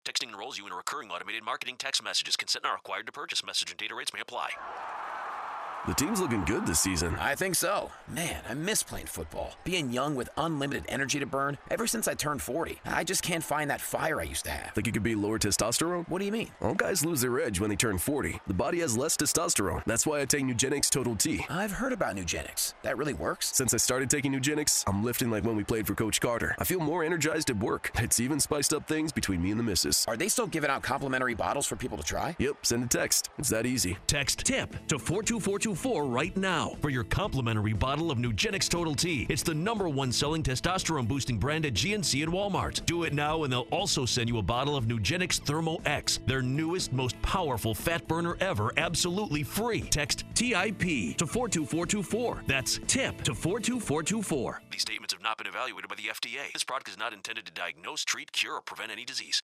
Texting enrolls you in a recurring automated marketing text messages. Consent not required to purchase. Message and data rates may apply. The team's looking good this season. I think so. Man, I miss playing football. Being young with unlimited energy to burn. Ever since I turned 40, I just can't find that fire I used to have. Think it could be lower testosterone? What do you mean? All guys lose their edge when they turn 40. The body has less testosterone. That's why I take Nugenix Total T. I've heard about Nugenix. That really works? Since I started taking Nugenix, I'm lifting like when we played for Coach Carter. I feel more energized at work. It's even spiced up things between me and the missus. Are they still giving out complimentary bottles for people to try? Yep, send a text. It's that easy. Text TIP to 42424 right now for your complimentary bottle of Nugenix Total T. It's the #1 selling testosterone boosting brand at GNC and Walmart. Do it now and they'll also send you a bottle of Nugenix Thermo X, their newest, most powerful fat burner ever, absolutely free. Text TIP to 42424. That's TIP to 42424. These statements have not been evaluated by the FDA. This product is not intended to diagnose, treat, cure, or prevent any disease.